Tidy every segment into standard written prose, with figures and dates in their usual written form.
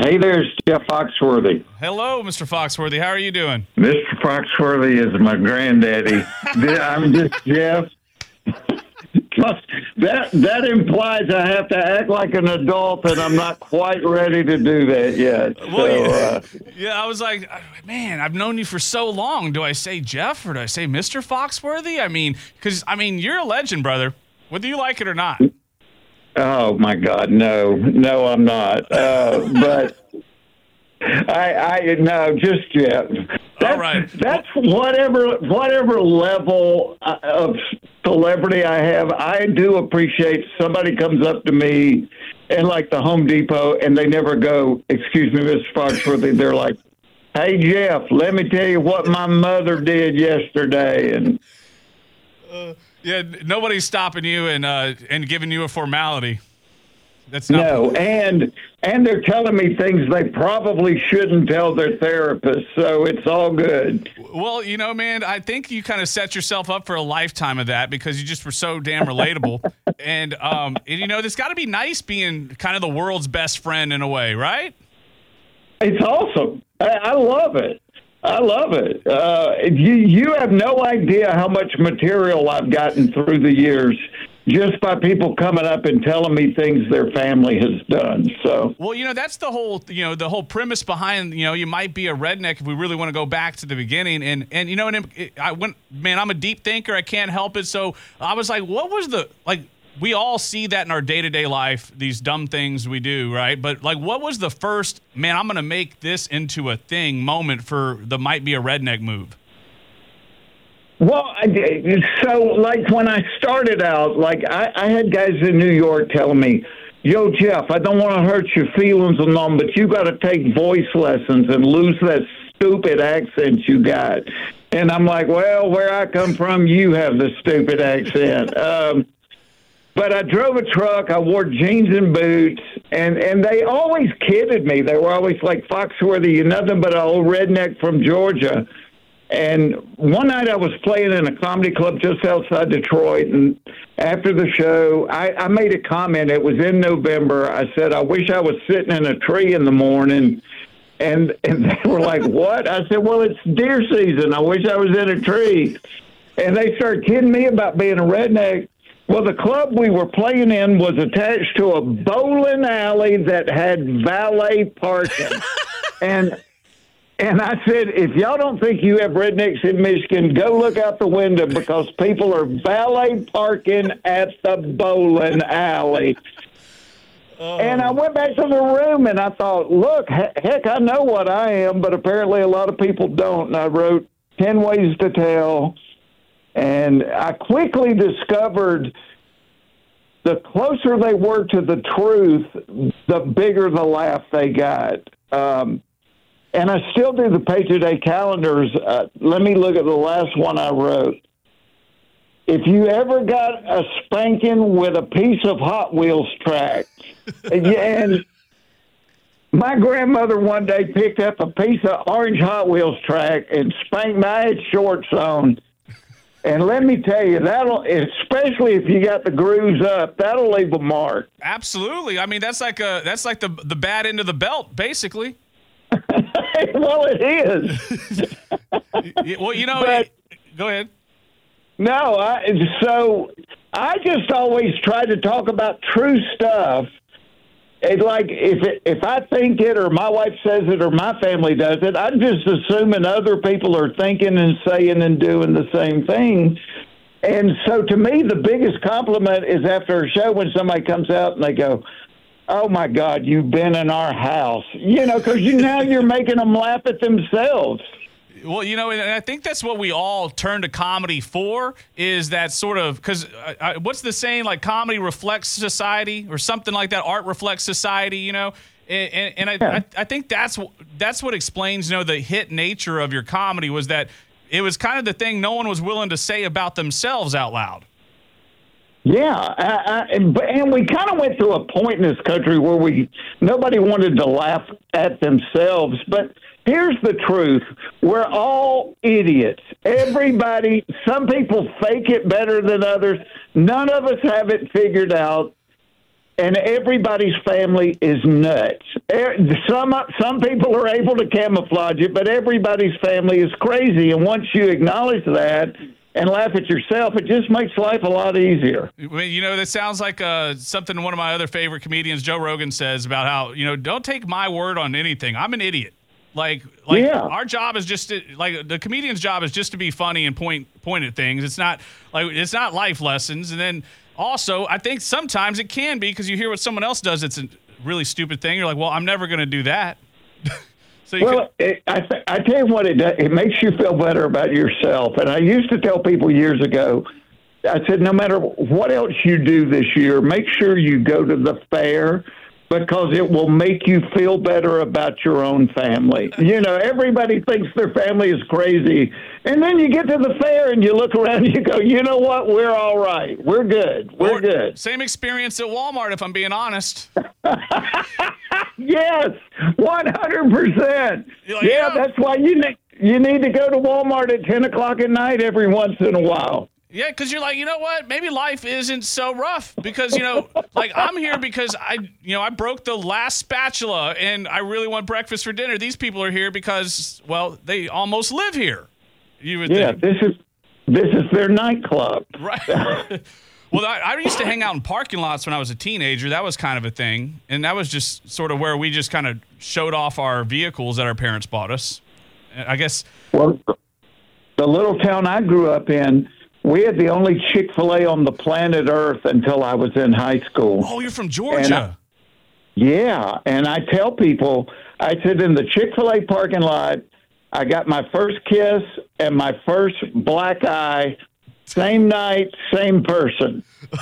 Hey there, it's Jeff Foxworthy. Hello, Mr. Foxworthy. How are you doing? Mr. Foxworthy is my granddaddy. I'm just Jeff. That implies I have to act like an adult, and I'm not quite ready to do that yet. Well, yeah, I was like, man, I've known you for so long. Do I say Jeff or do I say Mr. Foxworthy? I mean, because, you're a legend, brother, whether you like it or not. Oh, my God, no, I'm not. But I no, just Jeff. All right. That's whatever level of celebrity I have. I do appreciate somebody comes up to me in like the Home Depot and they never go, "Excuse me, Mr. Foxworthy." They're like, "Hey, Jeff, let me tell you what my mother did yesterday." And yeah, nobody's stopping you and giving you a formality. That's not no, and they're telling me things they probably shouldn't tell their therapist, so it's all good. Well, man, I think you kind of set yourself up for a lifetime of that because you just were so damn relatable. and there's got to be nice being kind of the world's best friend in a way, right? It's awesome. I love it. I love it. You have no idea how much material I've gotten through the years just by people coming up and telling me things their family has done. So, well, that's the whole premise behind, you might be a redneck if we really want to go back to the beginning. And I'm a deep thinker. I can't help it. So I was like, what was we all see that in our day-to-day life, these dumb things we do, right? But what was the first, man, I'm going to make this into a thing moment for the might be a redneck move? Well, so when I started out, I had guys in New York telling me, "Yo, Jeff, I don't want to hurt your feelings and all, but you got to take voice lessons and lose that stupid accent you got." And I'm like, well, where I come from, you have the stupid accent. But I drove a truck, I wore jeans and boots, and they always kidded me. They were always like, "Foxworthy, you're nothing but an old redneck from Georgia." And one night I was playing in a comedy club just outside Detroit, and after the show, I made a comment. It was in November. I said, "I wish I was sitting in a tree in the morning." And they were like, "What?" I said, "Well, it's deer season. I wish I was in a tree." And they started kidding me about being a redneck. Well, the club we were playing in was attached to a bowling alley that had valet parking. And I said, if y'all don't think you have rednecks in Michigan, go look out the window because people are valet parking at the bowling alley. Oh. And I went back to the room and I thought, look, heck, I know what I am, but apparently a lot of people don't. And I wrote 10 Ways to Tell. And I quickly discovered the closer they were to the truth, the bigger the laugh they got. And I still do the page-a-day calendars. Let me look at the last one I wrote. If you ever got a spanking with a piece of Hot Wheels track, and my grandmother one day picked up a piece of orange Hot Wheels track and spanked me. I had shorts on. And let me tell you, especially if you got the grooves up, that'll leave a mark. Absolutely. That's like the bad end of the belt, basically. Well, it is. Well, go ahead. No, so I just always try to talk about true stuff. It's like if I think it or my wife says it or my family does it, I'm just assuming other people are thinking and saying and doing the same thing. And so to me, the biggest compliment is after a show when somebody comes out and they go, "Oh, my God, you've been in our house." Because now you're making them laugh at themselves. Well, and I think that's what we all turn to comedy for, is that sort of, because what's the saying, comedy reflects society or something like that, art reflects society, and I think that's what explains, the hit nature of your comedy, was that it was kind of the thing no one was willing to say about themselves out loud. Yeah, and we kind of went through a point in this country where nobody wanted to laugh at themselves. But here's the truth: we're all idiots. Everybody. Some people fake it better than others. None of us have it figured out. and everybody's family is nuts. Some people are able to camouflage it, but everybody's family is crazy. And once you acknowledge that and laugh at yourself, it just makes life a lot easier. You know, that sounds like something one of my other favorite comedians, Joe Rogan, says about how, you know, don't take my word on anything. I'm an idiot. Like yeah. Our job is just to, like, the comedian's job is just to be funny and point at things. It's not life lessons. And then also, I think sometimes it can be because you hear what someone else does. It's a really stupid thing. You're like, well, I'm never going to do that. I tell you what it does. It makes you feel better about yourself. And I used to tell people years ago, I said, no matter what else you do this year, make sure you go to the fair because it will make you feel better about your own family. You know, everybody thinks their family is crazy. And then you get to the fair and you look around and you go, you know what? We're all right. We're good. We're good. Same experience at Walmart, if I'm being honest. Yes, 100%. Yeah, that's why you need to go to Walmart at 10 o'clock at night every once in a while. Yeah, because you're like, you know what? Maybe life isn't so rough because, you know, like I'm here because I broke the last spatula and I really want breakfast for dinner. These people are here because, well, they almost live here. You would think. This is their nightclub. Right. Well, I used to hang out in parking lots when I was a teenager. That was kind of a thing. And that was just sort of where we just kind of showed off our vehicles that our parents bought us. I guess. Well, the little town I grew up in, we had the only Chick-fil-A on the planet Earth until I was in high school. Oh, you're from Georgia. And I tell people, I said in the Chick-fil-A parking lot, I got my first kiss and my first black eye, same night, same person.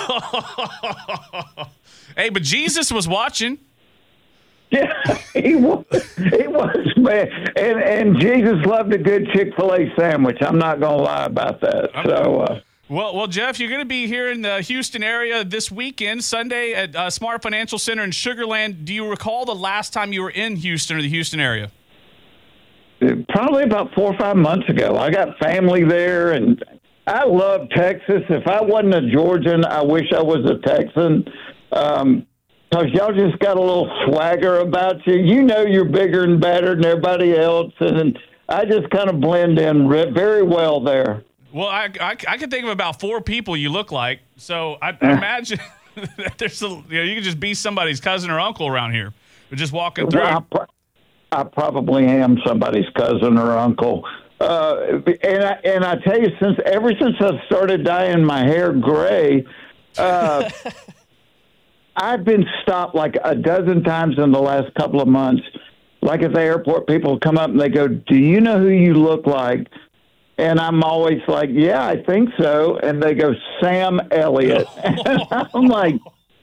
Hey, but Jesus was watching. Yeah, he was, man. And Jesus loved a good Chick-fil-A sandwich. I'm not going to lie about that. So, Well, Jeff, you're going to be here in the Houston area this weekend, Sunday at Smart Financial Center in Sugar Land. Do you recall the last time you were in Houston or the Houston area? Probably about 4 or 5 months ago. I got family there, and I love Texas. If I wasn't a Georgian, I wish I was a Texan. Because y'all just got a little swagger about you. You know you're bigger and better than everybody else, and I just kind of blend in very well there. Well, I can think of about 4 people you look like, so I imagine that there's you can just be somebody's cousin or uncle around here. We're just walking through. Well, I probably am somebody's cousin or uncle. And I tell you, ever since I started dyeing my hair gray, I've been stopped like a dozen times in the last couple of months. Like at the airport, people come up and they go, "Do you know who you look like?" And I'm always like, "Yeah, I think so." And they go, "Sam Elliott." And I'm like,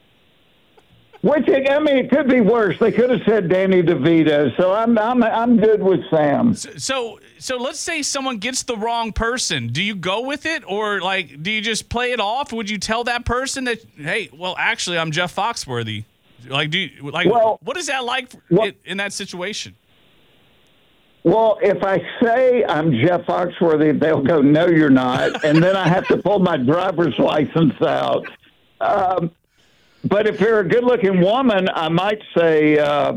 it could be worse. They could have said Danny DeVito. So I'm good with Sam. So let's say someone gets the wrong person. Do you go with it, or like do you just play it off? Would you tell that person that, hey, well, actually, I'm Jeff Foxworthy? Like, what is that like in that situation? Well, if I say I'm Jeff Foxworthy, they'll go, "No, you're not," and then I have to pull my driver's license out. But if you're a good-looking woman, I might say,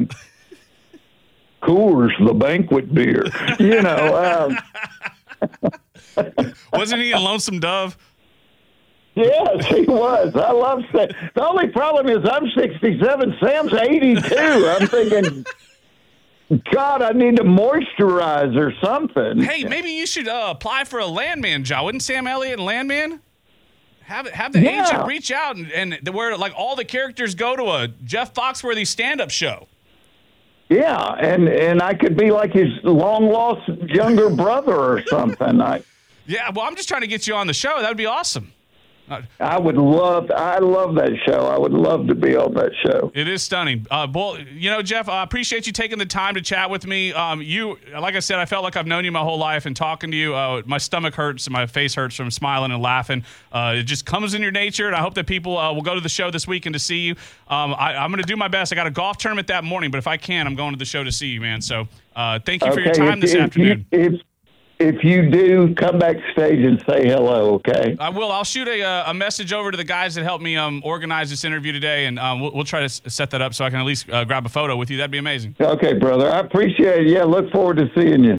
Coors, the banquet beer. You know. Wasn't he a Lonesome Dove? Yes, he was. I love Sam. The only problem is I'm 67. Sam's 82. I'm thinking, God, I need to moisturize or something. Hey, maybe you should apply for a Landman job. Wouldn't Sam Elliott and Landman? Have the agent reach out and where like all the characters go to a Jeff Foxworthy stand-up show. Yeah, and I could be like his long-lost younger brother or something. Yeah, well, I'm just trying to get you on the show. That would be awesome. I love that show. I would love to be on that show. It is stunning. Well, you know, Jeff, I appreciate you taking the time to chat with me. Like I said, I felt like I've known you my whole life, and talking to you, my stomach hurts and my face hurts from smiling and laughing. It just comes in your nature, and I hope that people will go to the show this weekend to see you. I'm going to do my best. I got a golf tournament that morning, but if I can, I'm going to the show to see you, man. So thank you for your time this afternoon. if you do, come backstage and say hello, okay? I will. I'll shoot a message over to the guys that helped me organize this interview today, and we'll try to set that up so I can at least grab a photo with you. That'd be amazing. Okay, brother. I appreciate it. Yeah, look forward to seeing you.